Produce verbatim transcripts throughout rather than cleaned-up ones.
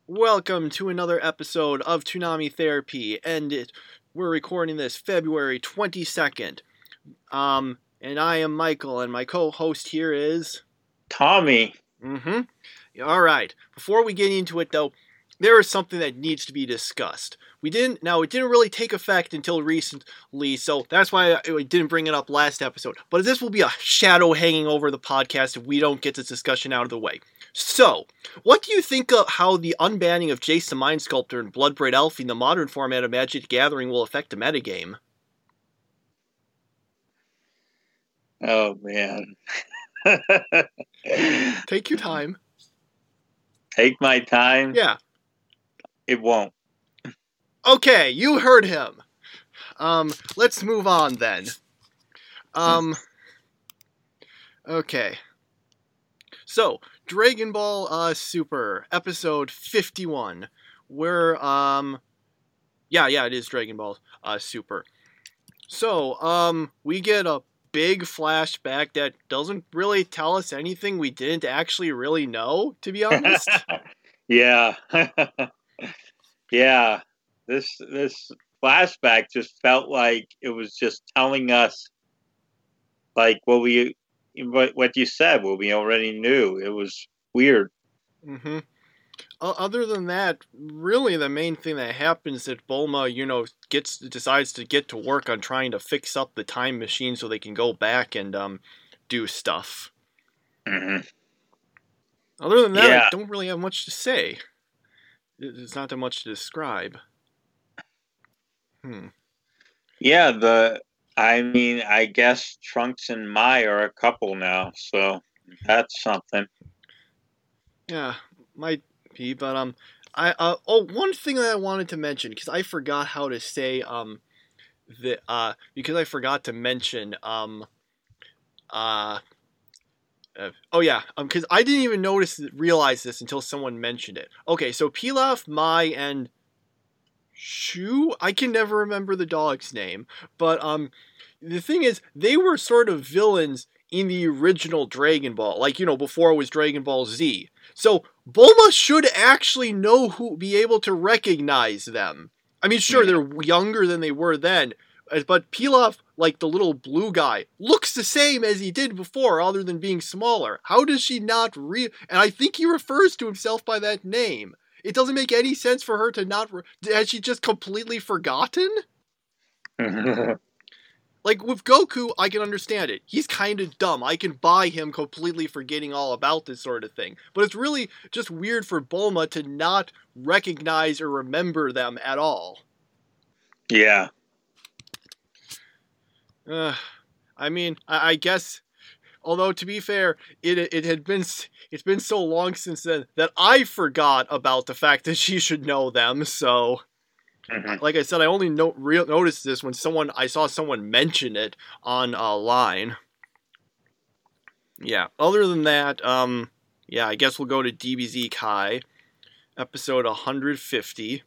Welcome to another episode of Toonami Therapy, and it, we're recording this February twenty-second. Um, and I am Michael, and my co-host here is... Tommy. Mm-hmm. Alright, before we get into it though, there is something that needs to be discussed. We didn't, now it didn't really take effect until recently, so that's why I, I didn't bring it up last episode. But this will be a shadow hanging over the podcast if we don't get this discussion out of the way. So, what do you think of how the unbanning of Jace the Mind Sculptor and Bloodbraid Elfie in the modern format of Magic the Gathering will affect the metagame? Oh, man. Take your time. Take my time? Yeah. It won't. Okay, you heard him. Um, let's move on then. Um, okay. So, Dragon Ball uh, Super, episode fifty-one, where, um, yeah, yeah, it is Dragon Ball uh, Super. So, um, we get a big flashback that doesn't really tell us anything we didn't actually really know, to be honest. Yeah. Yeah. This, this flashback just felt like it was just telling us, like, what we... What what you said, what we already knew. It was weird. Mm-hmm. Uh, other than that, really the main thing that happens is that Bulma, you know, gets decides to get to work on trying to fix up the time machine so they can go back and um do stuff. Mm-hmm. Other than that, Yeah. I don't really have much to say. There's not that much to describe. Hmm. Yeah, the... I mean, I guess Trunks and Mai are a couple now, so that's something. Yeah, might be, but um, I uh oh one thing that I wanted to mention because I forgot how to say um, the uh because I forgot to mention um, uh, uh oh yeah um because I didn't even notice realize this until someone mentioned it. Okay, so Pilaf, Mai, and Shu, I can never remember the dog's name, but um. The thing is, they were sort of villains in the original Dragon Ball, like, you know, before it was Dragon Ball Z. So, Bulma should actually know who, be able to recognize them. I mean, sure, they're younger than they were then, but Pilaf, like the little blue guy, looks the same as he did before, other than being smaller. How does she not re- And I think he refers to himself by that name. It doesn't make any sense for her to not... Re- Has she just completely forgotten? Like, with Goku, I can understand it. He's kind of dumb. I can buy him completely forgetting all about this sort of thing. But it's really just weird for Bulma to not recognize or remember them at all. Yeah. Uh, I mean, I, I guess... Although, to be fair, it it had been... It's been so long since then that I forgot about the fact that she should know them, so... Mm-hmm. Like I said, I only no- re- noticed this when someone I saw someone mention it on a uh, line. Yeah. Other than that, um, yeah, I guess we'll go to D B Z Kai, episode one hundred fifty.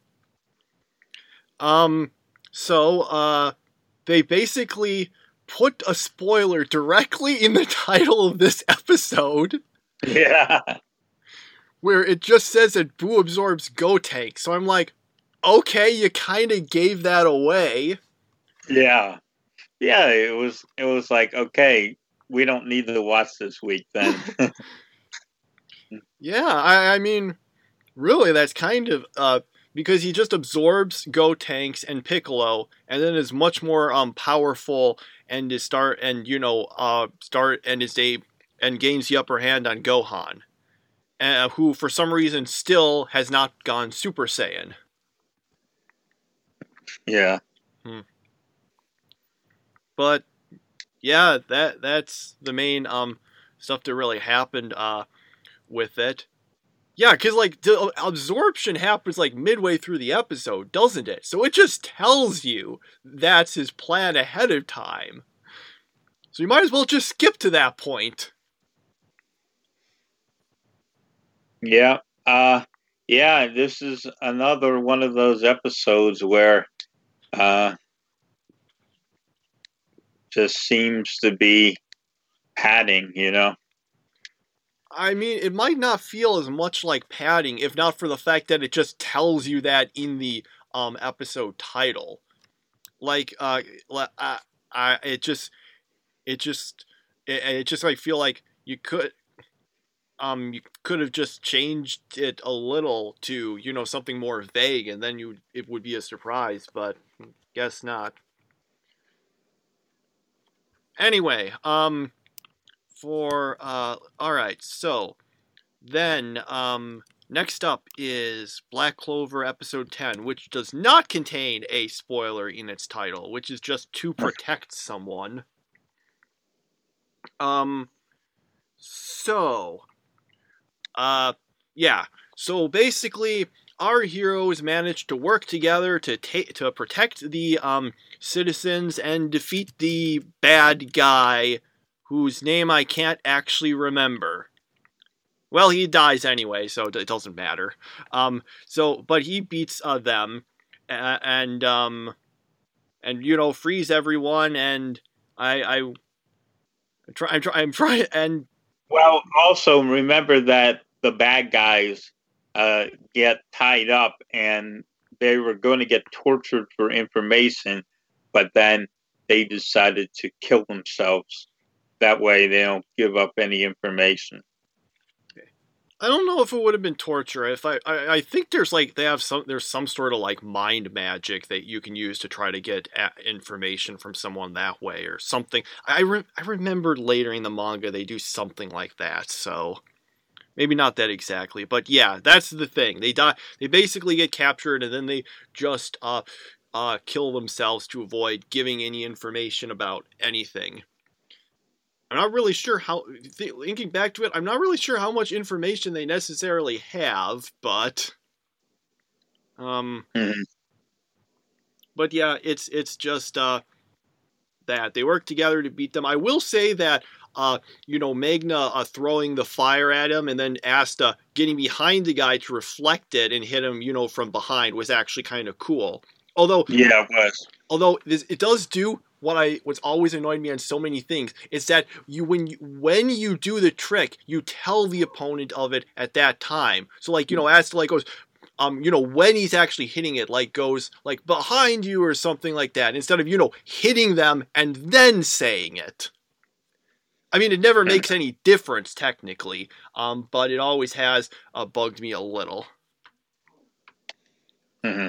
Um, so uh, they basically put a spoiler directly in the title of this episode. Yeah. Where it just says that Boo absorbs Gotenks. So I'm like, okay, you kind of gave that away. Yeah. Yeah, it was it was like, okay, we don't need to watch this week then. Yeah, I, I mean, really, that's kind of, uh, because he just absorbs Gotenks and Piccolo, and then is much more, um, powerful, and is start, and, you know, uh, start, and is a, and gains the upper hand on Gohan. Uh, who, for some reason, still has not gone Super Saiyan. Yeah. Hmm. But yeah, that that's the main um stuff that really happened uh with it. Yeah, cuz like the absorption happens like midway through the episode, doesn't it? So it just tells you that's his plan ahead of time. So you might as well just skip to that point. Yeah. Uh yeah, this is another one of those episodes where Uh, just seems to be padding, you know? I mean, it might not feel as much like padding, if not for the fact that it just tells you that in the um episode title. Like, uh, I, I, it just, it just, it, it just I feel like you could, um, you could have just changed it a little to, you know, something more vague, and then you it would be a surprise. But guess not. Anyway, um, for uh, all right, so. Then, um, next up is Black Clover Episode ten, which does not contain a spoiler in its title, which is just to protect someone. Um, so, uh, yeah. So basically, our heroes managed to work together to take to protect the um citizens and defeat the bad guy, whose name I can't actually remember. Well, he dies anyway, so it doesn't matter. Um, so, but he beats uh, them, uh, and um, and you know, frees everyone. And I, I, I'm trying, I'm trying, I'm trying, and well, also remember that the bad guys uh, get tied up, and they were going to get tortured for information, but then they decided to kill themselves. That way, they don't give up any information. I don't know if it would have been torture. If I, I, I think there's like they have some there's some sort of like mind magic that you can use to try to get information from someone that way or something. I re- I remembered later in the manga they do something like that. So maybe not that exactly, but yeah, that's the thing. They die. They basically get captured and then they just uh uh kill themselves to avoid giving any information about anything. I'm not really sure how, thinking back to it, I'm not really sure how much information they necessarily have, but, um, mm-hmm. but yeah, it's, it's just, uh, that they work together to beat them. I will say that, uh, you know, Magna, uh, throwing the fire at him and then asked, uh, getting behind the guy to reflect it and hit him, you know, from behind was actually kind of cool. Although, yeah, it was. Although this, it does do what I what's always annoyed me on so many things. It's that you when you when you do the trick, you tell the opponent of it at that time. So like you know, as to like goes, um, you know, when he's actually hitting it, like goes like behind you or something like that, instead of you know hitting them and then saying it. I mean, it never makes any difference technically, um, but it always has uh, bugged me a little. Mm-hmm.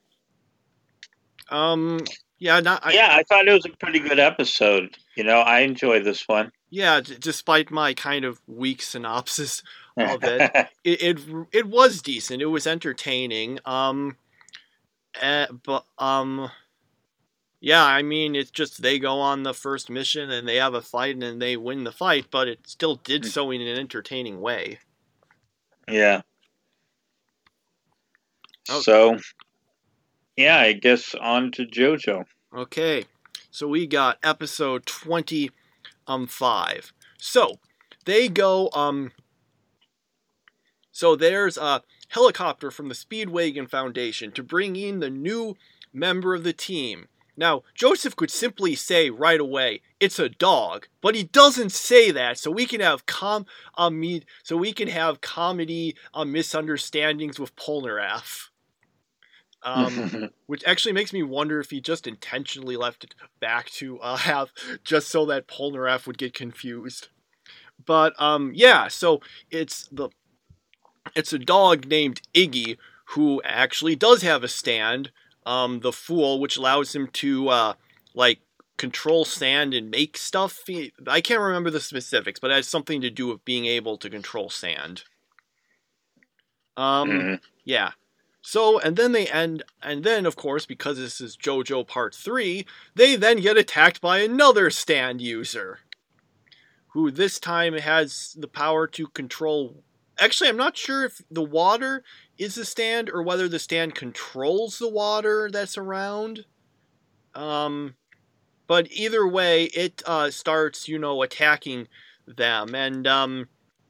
Um. Yeah, not, I, yeah, I thought it was a pretty good episode. You know, I enjoyed this one. Yeah, d- despite my kind of weak synopsis of it, it, it it was decent. It was entertaining. Um, uh, but um, yeah, I mean, it's just they go on the first mission and they have a fight and they win the fight, but it still did so in an entertaining way. Yeah. Oh. So. Yeah, I guess on to JoJo. Okay, so we got episode twenty, um, five. So they go, um. So there's a helicopter from the Speedwagon Foundation to bring in the new member of the team. Now, Joseph could simply say right away, "It's a dog," but he doesn't say that, so we can have com, um, so we can have comedy, um, misunderstandings with Polnareff. Um, which actually makes me wonder if he just intentionally left it back to uh, have just so that Polnareff would get confused. But um, yeah, so it's the it's a dog named Iggy who actually does have a stand, um, the Fool, which allows him to uh, like control sand and make stuff. I can't remember the specifics, but it has something to do with being able to control sand. Um, mm-hmm. Yeah. So, and then they end, and then, of course, because this is JoJo Part three, they then get attacked by another stand user, who this time has the power to control... Actually, I'm not sure if the water is the stand, or whether the stand controls the water that's around. Um, but either way, it uh, starts, you know, attacking them, and... um.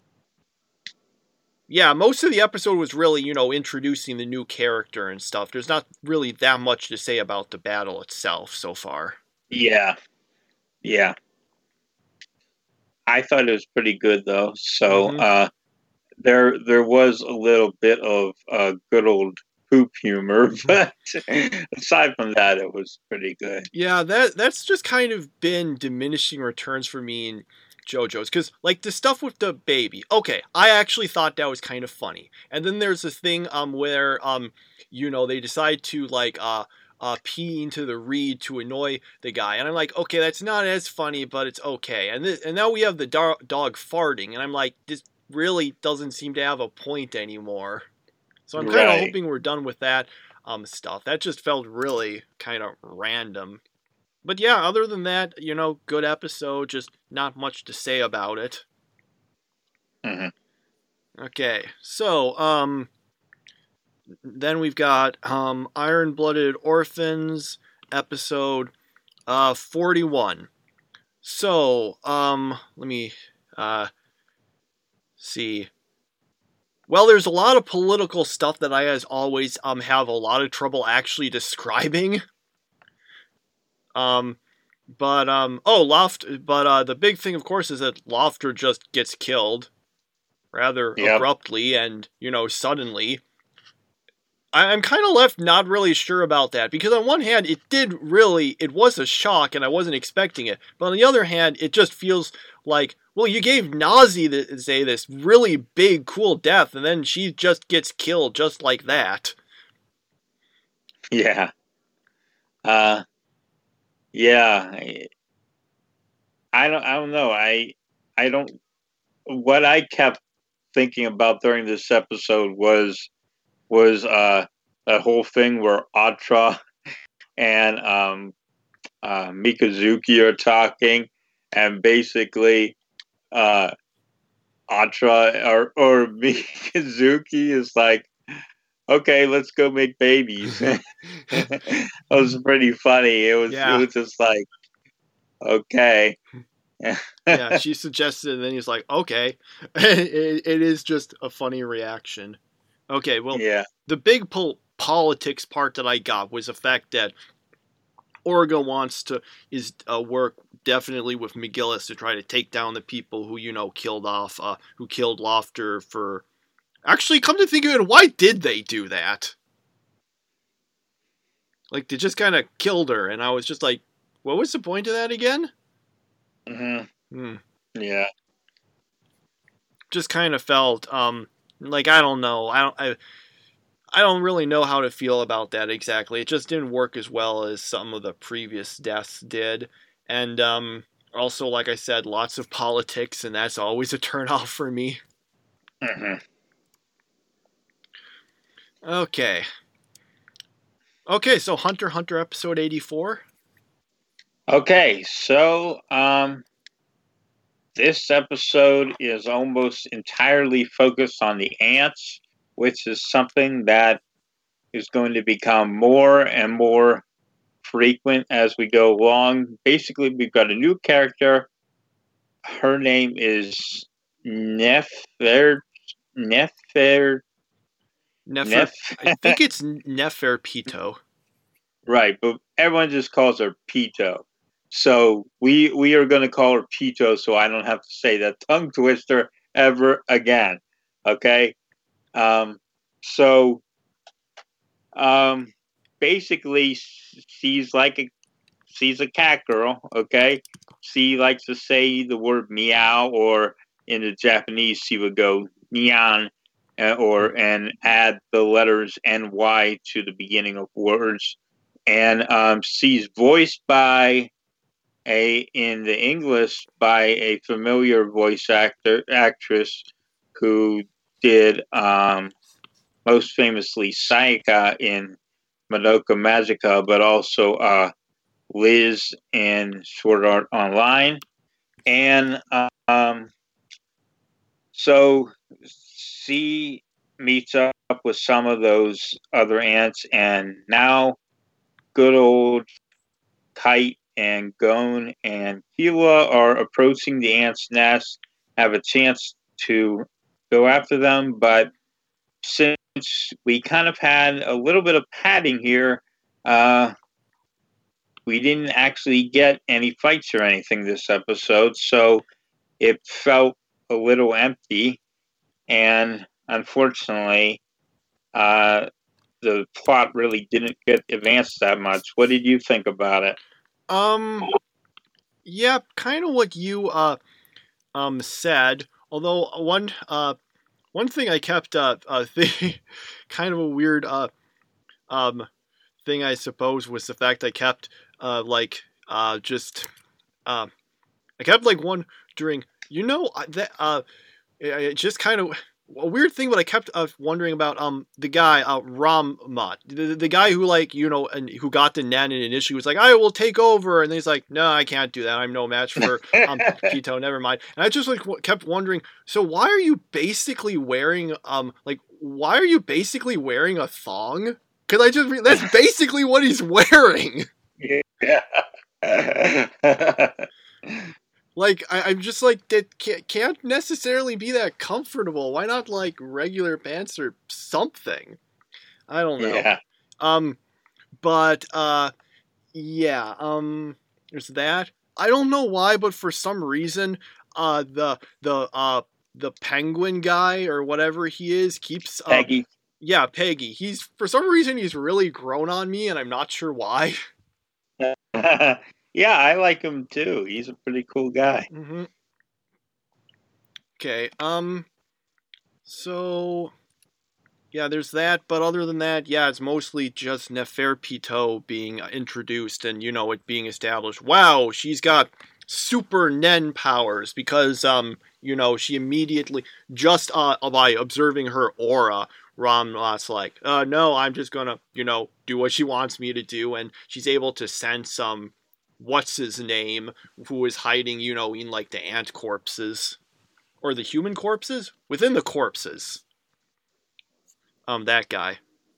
Yeah, most of the episode was really, you know, introducing the new character and stuff. There's not really that much to say about the battle itself so far. Yeah. Yeah. I thought it was pretty good though. So Mm-hmm. uh, there there was a little bit of uh, good old poop humor, but aside from that, it was pretty good. Yeah, that that's just kind of been diminishing returns for me in JoJo's, because like the stuff with the baby. Okay, I actually thought that was kind of funny, and then there's this thing um where um you know they decide to like uh. Uh, pee into the reed to annoy the guy, and I'm like, okay, that's not as funny, but it's okay. And th- and now we have the do- dog farting, and I'm like, this really doesn't seem to have a point anymore. So I'm kind of Right. hoping we're done with that um stuff. That just felt really kind of random. But yeah, other than that, you know, good episode, just not much to say about it. Mm-hmm. Okay, so um then we've got um Iron-Blooded Orphans episode uh forty-one. So, um let me uh see. Well, there's a lot of political stuff that I, as always, um have a lot of trouble actually describing. Um, but um, oh, Loft. But uh, the big thing, of course, is that Lofter just gets killed rather Yep. abruptly and you know suddenly. I- I'm kind of left not really sure about that, because on one hand, it did really, it was a shock and I wasn't expecting it. But on the other hand, it just feels like, well, you gave Nazi the, say this really big, cool death, and then she just gets killed just like that. Yeah. Uh, yeah. I, I don't. I don't know. I. I don't. What I kept thinking about during this episode was was uh that whole thing where Atra and um uh Mikazuki are talking, and basically uh Atra or or Mikazuki is like, okay, let's go make babies. That was pretty funny. It was Yeah. it was just like, okay. Yeah, she suggested, and then he's like, okay. it, it is just a funny reaction. Okay, well, Yeah. the big pol- politics part that I got was the fact that Orga wants to is uh, work definitely with McGillis to try to take down the people who you know killed off, uh, who killed Lofter. For actually, come to think of it, why did they do that? Like, they just kind of killed her, and I was just like, what was the point of that again? Mm-hmm. Hmm. Yeah. Just kind of felt um like I don't know. I don't I I don't really know how to feel about that exactly. It just didn't work as well as some of the previous deaths did. And um also, like I said, lots of politics, and that's always a turnoff for me. Mm-hmm. Okay. Okay, so Hunter x Hunter episode eighty-four. Okay, so um this episode is almost entirely focused on the ants, which is something that is going to become more and more frequent as we go along. Basically, we've got a new character. Her name is Nefer. Nefer. Nefer, Nef. I think it's Neferpito. Right, but everyone just calls her Pito. So we we are going to call her Pito, so I don't have to say that tongue twister ever again. Okay. Um, so um, basically, she's like a she's a cat girl. Okay. She likes to say the word meow, or in the Japanese, she would go nyan, uh, or and add the letters N Y to the beginning of words. And um, she's voiced by a in the English by a familiar voice actor actress who did um, most famously Sayaka in Madoka Magica, but also uh, Liz in Sword Art Online. And um, so she meets up with some of those other ants, and now good old Kite and Gon and Kila are approaching the ant's nest, have a chance to go after them, but since we kind of had a little bit of padding here, uh, we didn't actually get any fights or anything this episode. So it felt a little empty, and unfortunately, uh, the plot really didn't get advanced that much. What did you think about it? Um, yeah, kind of what you uh um said. Although one uh one thing I kept uh, uh thing, kind of a weird uh um thing I suppose was the fact I kept uh like uh just uh I kept like wondering, you know, uh, that uh it, it just kind of a weird thing, but I kept uh, wondering about um the guy uh Rammat, the, the guy who like you know and who got the Nen and initially was like I will take over, and then he's like no I can't do that, I'm no match for um Pitou, never mind. And I just like w- kept wondering, so why are you basically wearing um like why are you basically wearing a thong? Because I just re- that's basically what he's wearing. Yeah. Like, I, I'm just like, that can't, can't necessarily be that comfortable. Why not, like, regular pants or something? I don't know. Yeah. Um, but, uh, yeah, um, there's that. I don't know why, but for some reason, uh, the, the, uh, the penguin guy, or whatever he is, keeps, uh, Peggy. Yeah, Peggy. He's, for some reason, he's really grown on me, and I'm not sure why. Yeah, I like him too. He's a pretty cool guy. Mm-hmm. Okay, um, so, yeah, there's that, but other than that, yeah, it's mostly just Neferpitou being introduced and, you know, it being established. Wow, she's got super Nen powers because, um, you know, she immediately, just uh, by observing her aura, Rammat's like, uh, no, I'm just gonna, you know, do what she wants me to do, and she's able to sense, um, what's his name, who is hiding, you know, in, like, the ant corpses. Or the human corpses? Within the corpses. Um, that guy.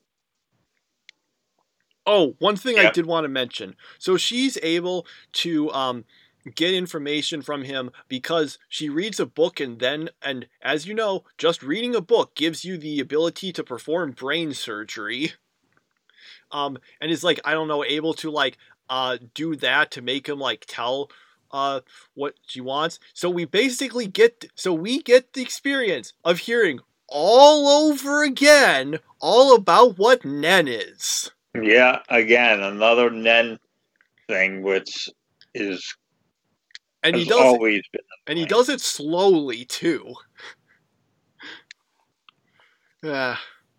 Oh, one thing Yeah. I did want to mention. So she's able to um get information from him because she reads a book, and then, and as you know, just reading a book gives you the ability to perform brain surgery. Um, and is like, I don't know, able to like uh do that to make him like tell uh what she wants. So we basically get so we get the experience of hearing all over again all about what Nen is. Yeah, again, another Nen thing, which is And he has does always been. and he does it slowly too. Yeah.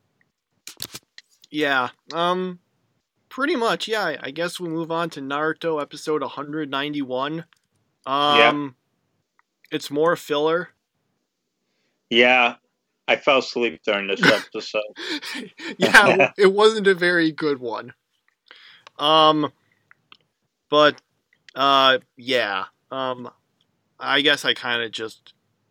Yeah. Um pretty much, yeah. I guess we'll move on to Naruto episode one ninety-one. Um Yeah. It's more filler. Yeah, I fell asleep during this episode. Yeah, it wasn't a very good one. Um, but, uh, yeah. Um, I guess I kind of just.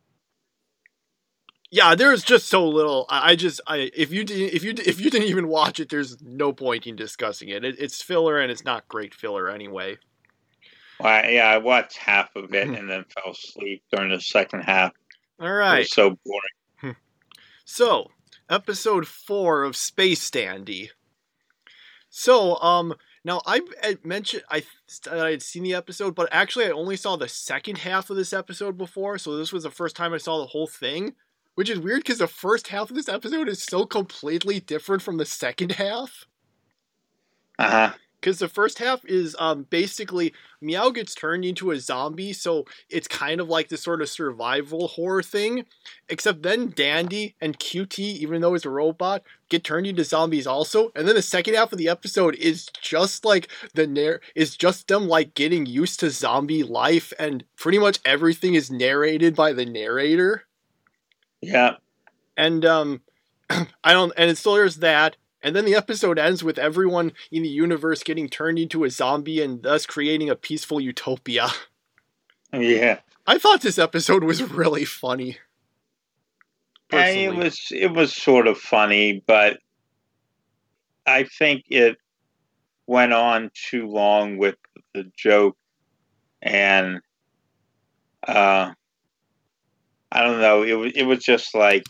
Yeah, there's just so little. I, I just, I if you did, if you if you didn't even watch it, there's no point in discussing it. it it's filler, and it's not great filler anyway. Well, I, yeah, I watched half of it and then fell asleep during the second half. All It right. was so boring. So, episode four of Space Dandy. So, um, now I mentioned I I had seen the episode, but actually I only saw the second half of this episode before, so this was the first time I saw the whole thing, which is weird because the first half of this episode is so completely different from the second half. Uh huh. Because the first half is um, basically Meow gets turned into a zombie, so it's kind of like this sort of survival horror thing. Except then Dandy and Q T, even though it's a robot, get turned into zombies also. And then the second half of the episode is just like the narr- is just them like getting used to zombie life, and pretty much everything is narrated by the narrator. Yeah. And um, I don't, and it's still there's that. And then the episode ends with everyone in the universe getting turned into a zombie and thus creating a peaceful utopia. Yeah. I thought this episode was really funny. And it was it was sort of funny, but I think it went on too long with the joke, and uh, I don't know. It was it was just like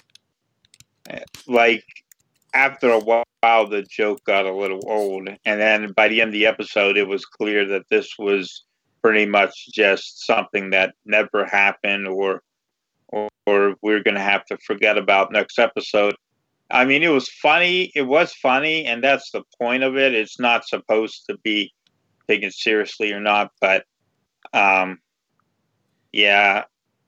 like. After a while, the joke got a little old, and then by the end of the episode, it was clear that this was pretty much just something that never happened, or or, or we're going to have to forget about next episode. I mean, it was funny. It was funny, and that's the point of it. It's not supposed to be taken seriously or not, but um, yeah,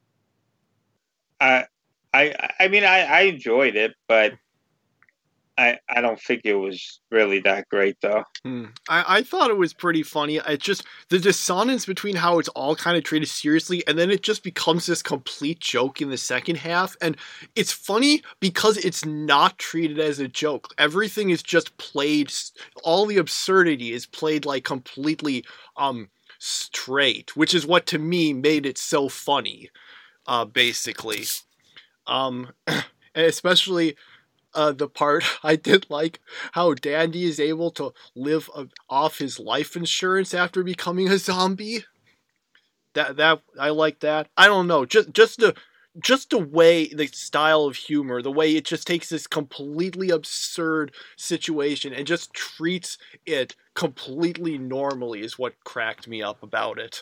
I, I, I mean, I, I enjoyed it, but I, I don't think it was really that great, though. Hmm. I, I thought it was pretty funny. It's just the dissonance between how it's all kind of treated seriously, and then it just becomes this complete joke in the second half. And it's funny because it's not treated as a joke. Everything is just played. All the absurdity is played like completely um straight, which is what to me made it so funny. Uh, basically, um, especially. Uh, the part I did like how Dandy is able to live uh, off his life insurance after becoming a zombie. That that I like that. I don't know, just just the just the way, the style of humor, the way it just takes this completely absurd situation and just treats it completely normally is what cracked me up about it.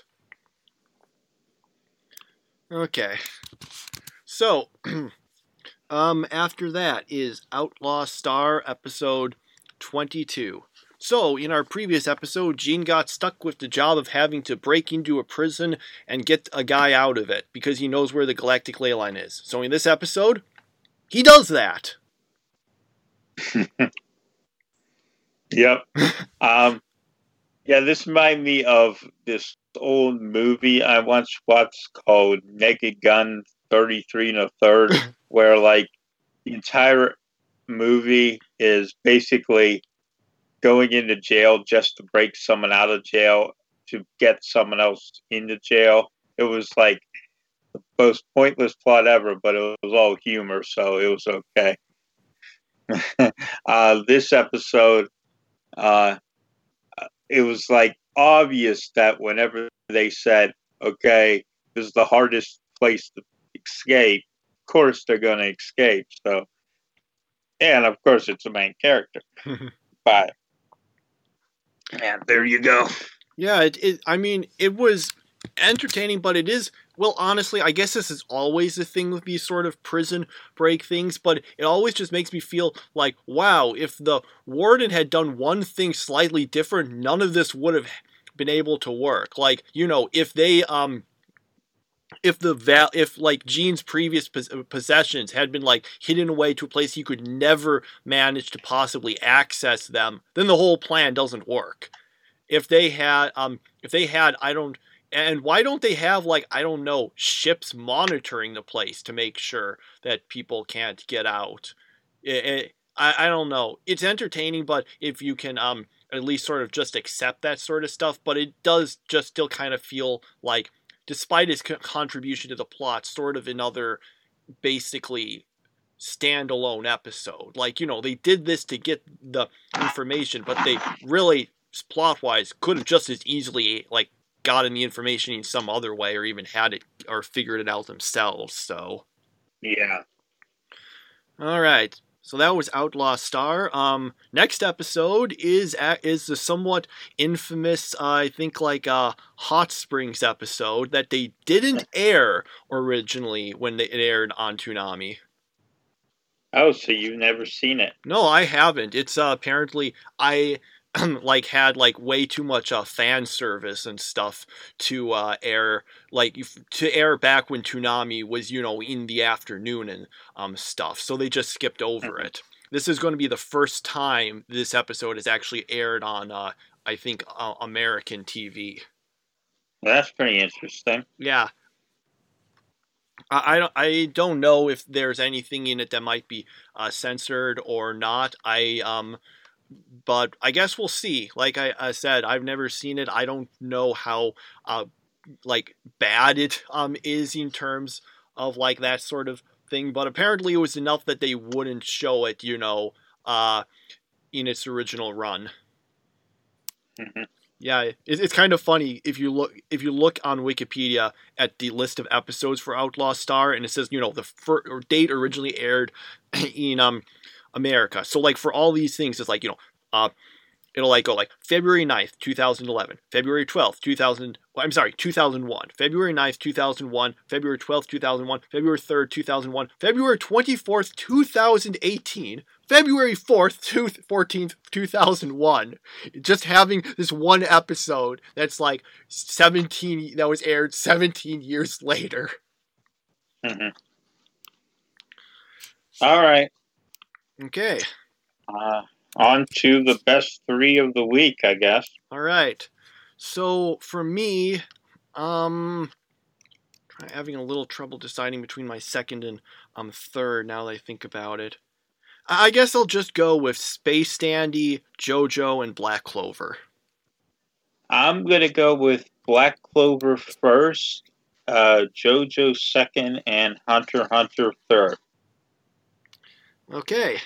Okay, so. Um, after that is Outlaw Star episode twenty-two. So, in our previous episode, Gene got stuck with the job of having to break into a prison and get a guy out of it because he knows where the galactic ley line is. So, in this episode, he does that. Yep. um, yeah, this reminded me of this old movie I once watched called Naked Gun thirty-three and a third, where like the entire movie is basically going into jail just to break someone out of jail to get someone else into jail. It was like the most pointless plot ever, but it was all humor, so it was okay. uh, this episode, uh, it was like obvious that whenever they said, okay, this is the hardest place to escape, of course they're going to escape. So, and of course it's the main character. But, and there you go. Yeah, it, it. I mean, it was entertaining, but it is, well, honestly, I guess this is always the thing with these sort of prison break things, but it always just makes me feel like, wow, if the warden had done one thing slightly different, none of this would have been able to work. Like, you know, if they, um, if the, val- if, like, Gene's previous pos- possessions had been, like, hidden away to a place he could never manage to possibly access them, then the whole plan doesn't work. If they had, um, if they had, I don't, and why don't they have, like, I don't know, ships monitoring the place to make sure that people can't get out? It, it, I, I don't know. It's entertaining, but if you can, um, at least sort of just accept that sort of stuff, but it does just still kind of feel like, despite its co- contribution to the plot, sort of another, basically, standalone episode. Like, you know, they did this to get the information, but they really, plot-wise, could have just as easily, like, gotten the information in some other way, or even had it, or figured it out themselves, so. Yeah. Alright, so that was Outlaw Star. Um, next episode is is the somewhat infamous, uh, I think, like, uh, Hot Springs episode that they didn't air originally when they, it aired on Toonami. Oh, so you've never seen it? No, I haven't. It's, uh, apparently, I... like had like way too much uh, fan service and stuff to uh, air, like to air back when Toonami was, you know, in the afternoon and um stuff. So they just skipped over it. This is going to be the first time this episode is actually aired on, uh, I think, uh, American T V. Well, that's pretty interesting. Yeah. I, I, don't, I don't know if there's anything in it that might be uh, censored or not. I um. But I guess we'll see. Like I, I said, I've never seen it. I don't know how, uh, like, bad it um is in terms of, like, that sort of thing. But apparently it was enough that they wouldn't show it, you know, uh, in its original run. Mm-hmm. Yeah, it, it's kind of funny if you look if you look on Wikipedia at the list of episodes for Outlaw Star, and it says, you know, the fir- or date originally aired in um. America. So, like, for all these things, it's like, you know, uh, it'll like go like February ninth, two thousand eleven, February twelfth, two thousand, well, I'm sorry, two thousand one, February ninth, two thousand one, February twelfth, two thousand one, February third, two thousand one, February twenty-fourth, two thousand eighteen, February fourth, fourteenth, two thousand one. Just having this one episode that's like seventeen, that was aired seventeen years later. Mm-hmm. All right. Okay. Uh, on to the best three of the week, I guess. All right. So for me, um, I'm having a little trouble deciding between my second and um third now that I think about it. I guess I'll just go with Space Dandy, JoJo, and Black Clover. I'm going to go with Black Clover first, uh, JoJo second, and Hunter x Hunter third. Okay.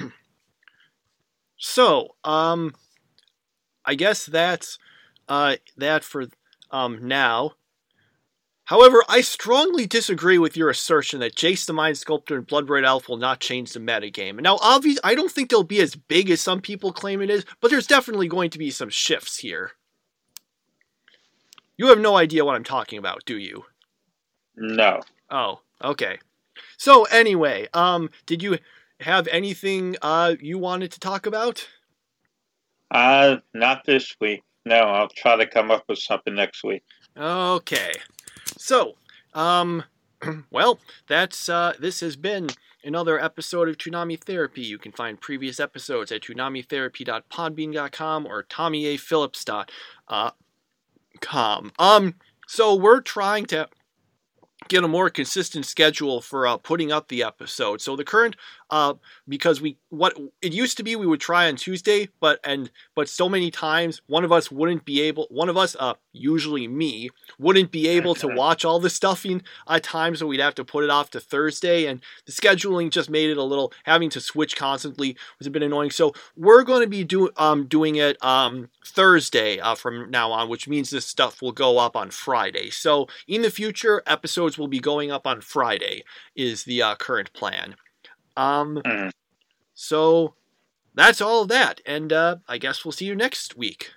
So, um, I guess that's uh, that for um, now. However, I strongly disagree with your assertion that Jace the Mind Sculptor and Blood Red Elf will not change the metagame. Now, obviously, I don't think they'll be as big as some people claim it is, but there's definitely going to be some shifts here. You have no idea what I'm talking about, do you? No. Oh, okay. So, anyway, um, did you have anything uh, you wanted to talk about? Uh, not this week. No, I'll try to come up with something next week. Okay. So, um, well, that's, uh, this has been another episode of Toonami Therapy. You can find previous episodes at toonami therapy dot podbean dot com or tommy a phillips dot com. Um, so we're trying to get a more consistent schedule for uh, putting up the episode. So the current, uh, because we, what it used to be, we would try on Tuesday, but, and, but so many times one of us wouldn't be able, one of us, uh, usually me, wouldn't be able to watch all the stuffing at times, so we'd have to put it off to Thursday, and the scheduling just made it a little, having to switch constantly was a bit annoying. So we're going to be do, um, doing it, um, Thursday, uh, from now on, which means this stuff will go up on Friday. So in the future, episodes will be going up on Friday is the uh, current plan. Um, mm. So that's all of that, and uh, I guess we'll see you next week.